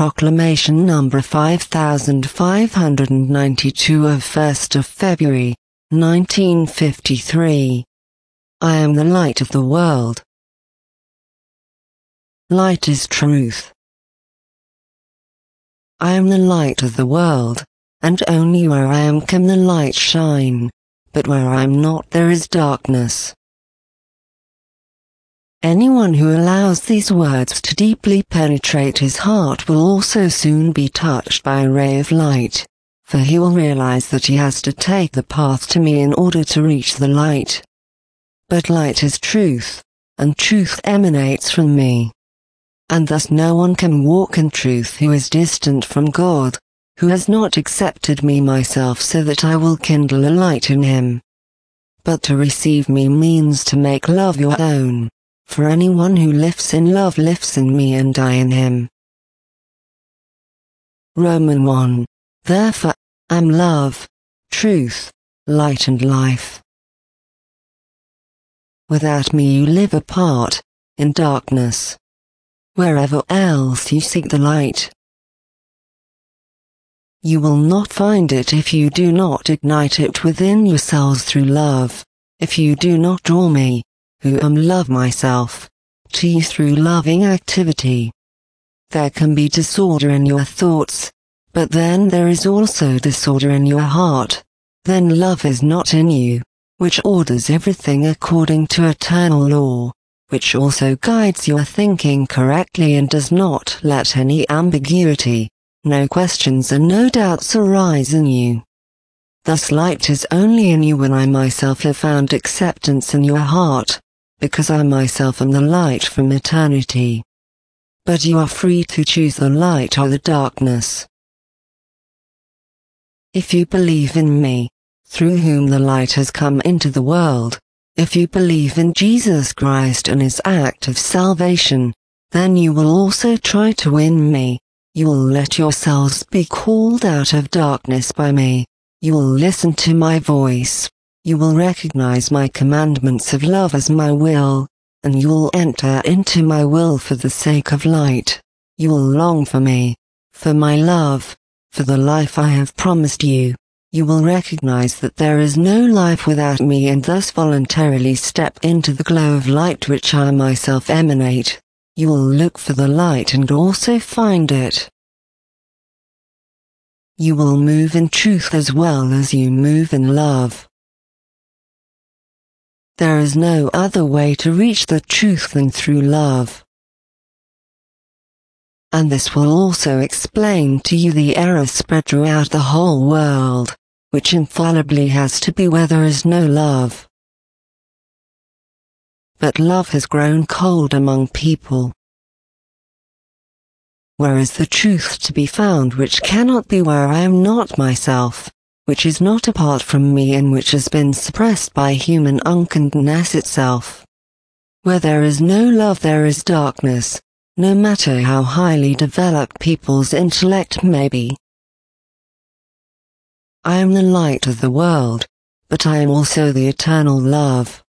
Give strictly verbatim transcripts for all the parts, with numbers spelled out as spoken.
Proclamation number five thousand five hundred ninety-two of first of February, nineteen fifty-three. I am the light of the world. Light is truth. I am the light of the world, and only where I am can the light shine, but where I am not there is darkness. Anyone who allows these words to deeply penetrate his heart will also soon be touched by a ray of light, for he will realize that he has to take the path to me in order to reach the light. But light is truth, and truth emanates from me. And thus no one can walk in truth who is distant from God, who has not accepted me myself so that I will kindle a light in him. But to receive me means to make love your own. For anyone who lives in love lives in me and I in him. Romans one. Therefore, I am love, truth, light and life. Without me you live apart, in darkness. Wherever else you seek the light, you will not find it if you do not ignite it within yourselves through love, if you do not draw me, who am love myself, to you through loving activity. There can be disorder in your thoughts, but then there is also disorder in your heart. Then love is not in you, which orders everything according to eternal law, which also guides your thinking correctly and does not let any ambiguity, no questions and no doubts arise in you. Thus light is only in you when I myself have found acceptance in your heart, because I myself am the light from eternity. But you are free to choose the light or the darkness. If you believe in me, through whom the light has come into the world, if you believe in Jesus Christ and his act of salvation, then you will also try to win me. You will let yourselves be called out of darkness by me. You will listen to my voice. You will recognize my commandments of love as my will, and you will enter into my will for the sake of light. You will long for me, for my love, for the life I have promised you. You will recognize that there is no life without me and thus voluntarily step into the glow of light which I myself emanate. You will look for the light and also find it. You will move in truth as well as you move in love. There is no other way to reach the truth than through love. And this will also explain to you the error spread throughout the whole world, which infallibly has to be where there is no love. But love has grown cold among people. Where is the truth to be found which cannot be where I am not myself, which is not apart from me and which has been suppressed by human unkindness itself? Where there is no love there is darkness, no matter how highly developed people's intellect may be. I am the light of the world, but I am also the eternal love.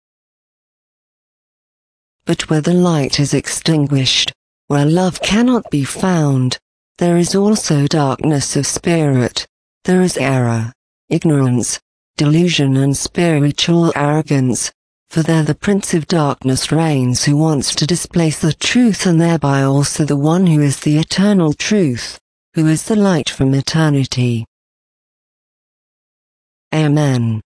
But where the light is extinguished, where love cannot be found, there is also darkness of spirit, there is error, ignorance, delusion and spiritual arrogance, for there the Prince of Darkness reigns who wants to displace the truth and thereby also the one who is the eternal truth, who is the light from eternity. Amen.